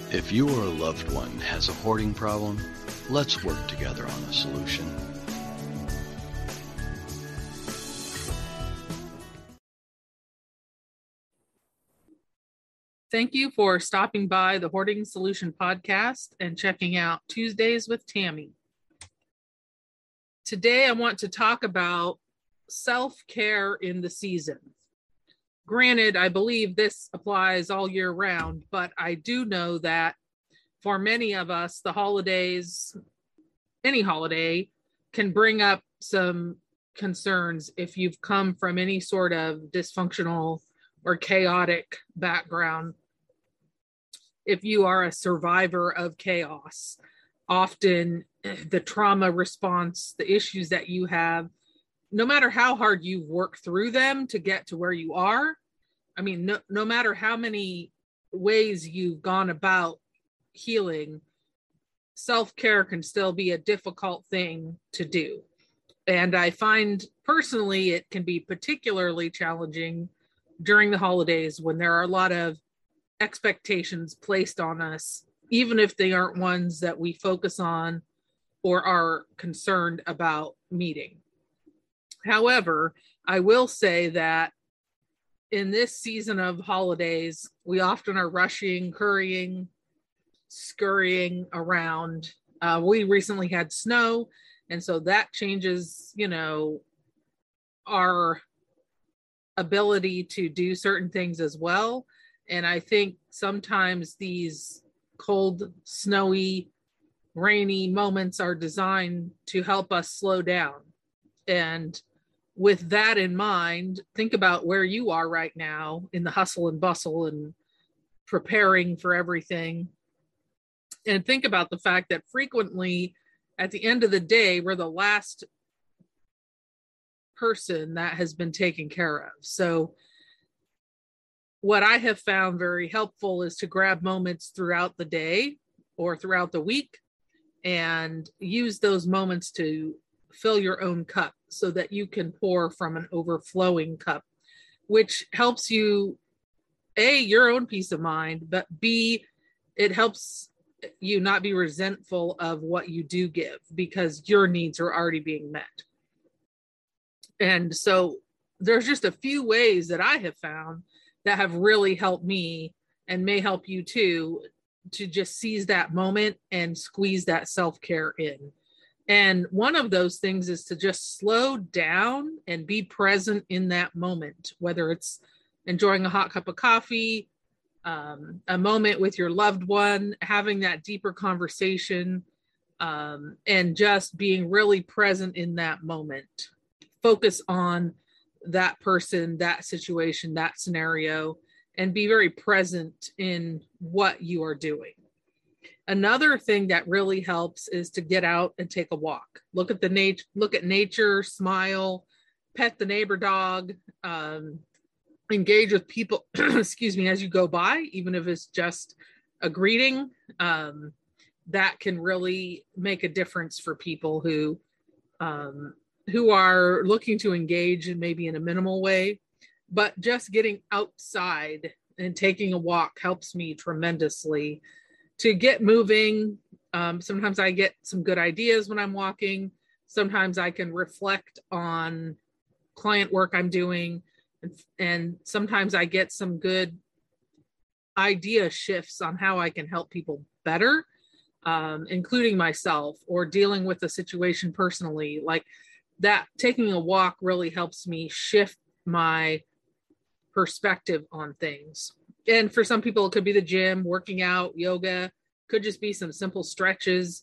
If you or a loved one has a hoarding problem, let's work together on a solution. Thank you for stopping by the Hoarding Solution podcast and checking out Tuesdays with Tammy. Today, I want to talk about self-care in the season. Granted, I believe this applies all year round, but I do know that for many of us, the holidays, any holiday, can bring up some concerns if you've come from any sort of dysfunctional or chaotic background. If you are a survivor of chaos, often the trauma response, the issues that you have, no matter how hard you've worked through them to get to where you are, I mean, no matter how many ways you've gone about healing, self-care can still be a difficult thing to do. And I find personally it can be particularly challenging during the holidays when there are a lot of expectations placed on us, even if they aren't ones that we focus on or are concerned about meeting. However, I will say that in this season of holidays, we often are rushing, hurrying, scurrying around. We recently had snow, and so that changes, our ability to do certain things as well. And I think sometimes these cold, snowy, rainy moments are designed to help us slow down. And with that in mind, think about where you are right now in the hustle and bustle and preparing for everything. And think about the fact that frequently at the end of the day, we're the last person that has been taken care of. So what I have found very helpful is to grab moments throughout the day or throughout the week and use those moments to fill your own cup so that you can pour from an overflowing cup, which helps you, A, your own peace of mind, but B, it helps you not be resentful of what you do give because your needs are already being met. And so there's just a few ways that I have found that have really helped me and may help you too, to just seize that moment and squeeze that self-care in. And one of those things is to just slow down and be present in that moment, whether it's enjoying a hot cup of coffee, a moment with your loved one, having that deeper conversation, and just being really present in that moment. Focus on that person, that situation, that scenario, and be very present in what you are doing. Another thing that really helps is to get out and take a walk. Look at nature, smile, pet the neighbor dog, engage with people, excuse me, as you go by, even if it's just a greeting. That can really make a difference for people who are looking to engage and maybe in a minimal way, but just getting outside and taking a walk helps me tremendously to get moving. Sometimes I get some good ideas when I'm walking. Sometimes I can reflect on client work I'm doing. And sometimes I get some good idea shifts on how I can help people better, including myself, or dealing with a situation personally. Like that, taking a walk really helps me shift my perspective on things. And for some people, it could be the gym, working out, yoga, could just be some simple stretches.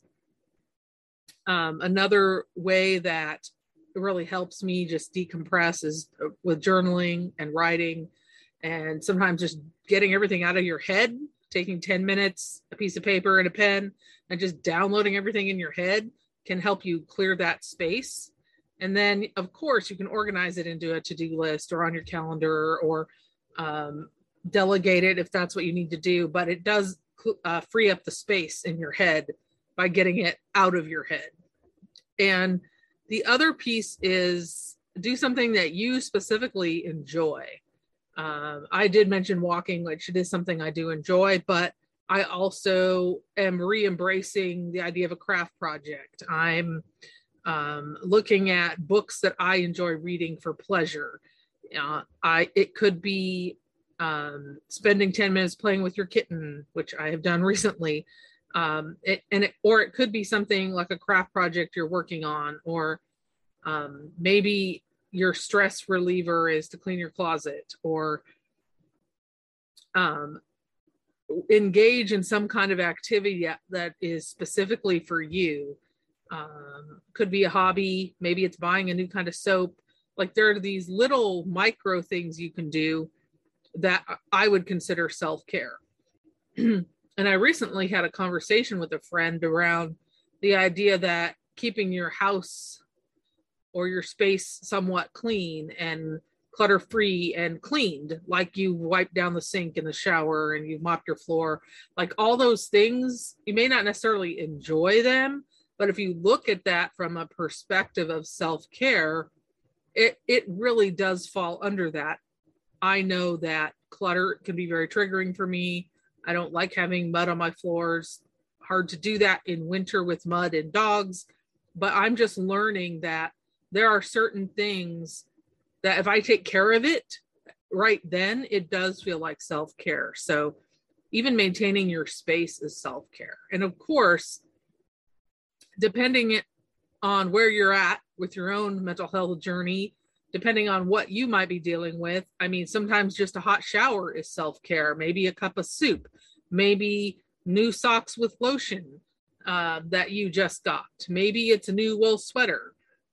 Another way that really helps me just decompress is with journaling and writing, and sometimes just getting everything out of your head, taking 10 minutes, a piece of paper and a pen, and just downloading everything in your head can help you clear that space. And then, of course, you can organize it into a to-do list or on your calendar, or delegate it if that's what you need to do. But it does free up the space in your head by getting it out of your head. And the other piece is do something that you specifically enjoy. I did mention walking, which it is something I do enjoy, but I also am re-embracing the idea of a craft project. I'm looking at books that I enjoy reading for pleasure. It could be spending 10 minutes playing with your kitten, which I have done recently. Or it could be something like a craft project you're working on, or maybe your stress reliever is to clean your closet, or engage in some kind of activity that is specifically for you. Could be a hobby. Maybe it's buying a new kind of soap. Like, there are these little micro things you can do that I would consider self-care. And I recently had a conversation with a friend around the idea that keeping your house or your space somewhat clean and clutter-free and cleaned, like you wiped down the sink in the shower and you mopped your floor, like all those things, you may not necessarily enjoy them, but if you look at that from a perspective of self-care, it really does fall under that. I know that clutter can be very triggering for me. I don't like having mud on my floors. Hard to do that in winter with mud and dogs. But I'm just learning that there are certain things that if I take care of it right then, it does feel like self-care. So even maintaining your space is self-care. And of course, depending on where you're at with your own mental health journey, depending on what you might be dealing with. I mean, sometimes just a hot shower is self-care, maybe a cup of soup, maybe new socks with lotion that you just got. Maybe it's a new wool sweater.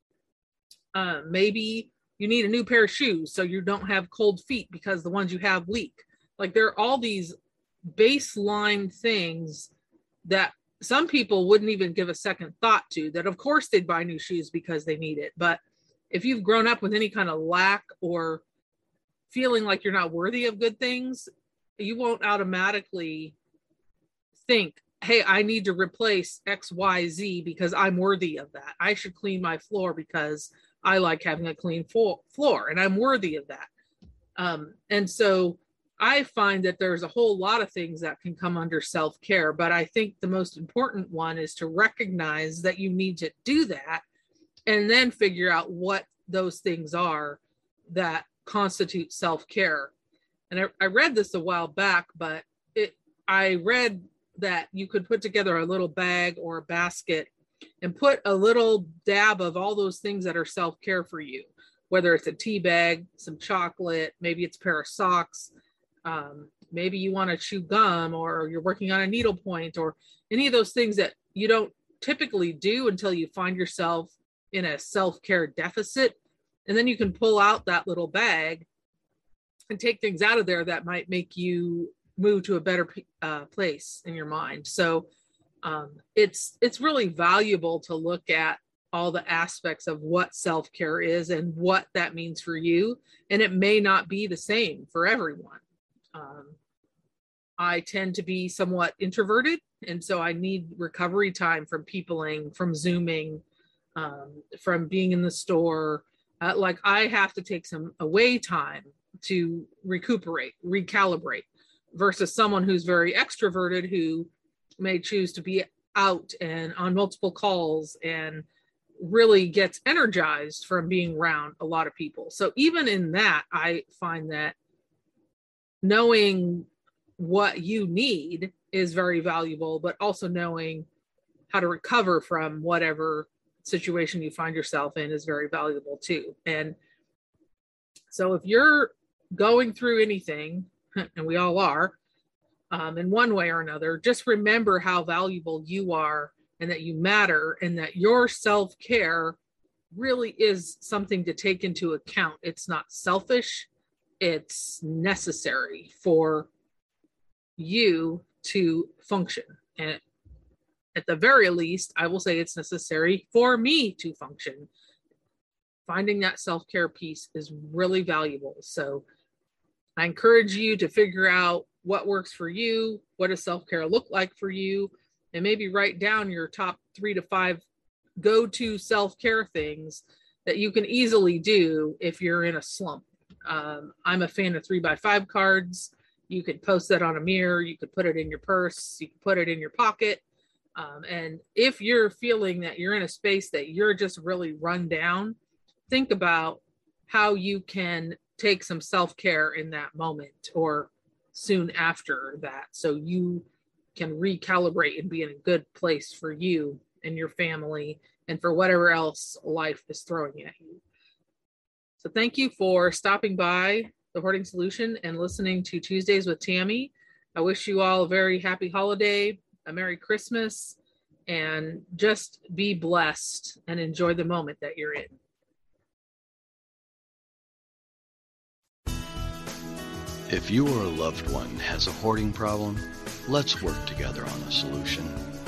Maybe you need a new pair of shoes so you don't have cold feet because the ones you have leak. Like, there are all these baseline things that some people wouldn't even give a second thought to, that of course they'd buy new shoes because they need it. But if you've grown up with any kind of lack or feeling like you're not worthy of good things, you won't automatically think, hey, I need to replace XYZ because I'm worthy of that. I should clean my floor because I like having a clean floor and I'm worthy of that. And so I find that there's a whole lot of things that can come under self-care, but I think the most important one is to recognize that you need to do that and then figure out what those things are that constitute self-care. And I read this a while back, but I read that you could put together a little bag or a basket and put a little dab of all those things that are self-care for you, whether it's a tea bag, some chocolate, maybe it's a pair of socks, maybe you want to chew gum, or you're working on a needlepoint, or any of those things that you don't typically do until you find yourself in a self-care deficit. And then you can pull out that little bag and take things out of there that might make you move to a better place in your mind. So it's really valuable to look at all the aspects of what self-care is and what that means for you. And it may not be the same for everyone. I tend to be somewhat introverted, and so I need recovery time from peopling, from Zooming, from being in the store. Like, I have to take some away time to recuperate, recalibrate, versus someone who's very extroverted who may choose to be out and on multiple calls and really gets energized from being around a lot of people. So even in that, I find that knowing what you need is very valuable, but also knowing how to recover from whatever situation you find yourself in is very valuable too. And so if you're going through anything, and we all are, in one way or another, just remember how valuable you are and that you matter, and that your self-care really is something to take into account. It's not selfish. It's necessary for you to function. And at the very least, I will say it's necessary for me to function. Finding that self-care piece is really valuable. So I encourage you to figure out what works for you, what does self-care look like for you, and maybe write down your top 3 to 5 go-to self-care things that you can easily do if you're in a slump. I'm a fan of 3x5 cards, You could post that on a mirror, you could put it in your purse, you could put it in your pocket. And if you're feeling that you're in a space that you're just really run down, think about how you can take some self-care in that moment or soon after that, so you can recalibrate and be in a good place for you and your family and for whatever else life is throwing at you. So thank you for stopping by The Hoarding Solution and listening to Tuesdays with Tammy. I wish you all a very happy holiday, a Merry Christmas, and just be blessed and enjoy the moment that you're in. If you or a loved one has a hoarding problem, let's work together on a solution.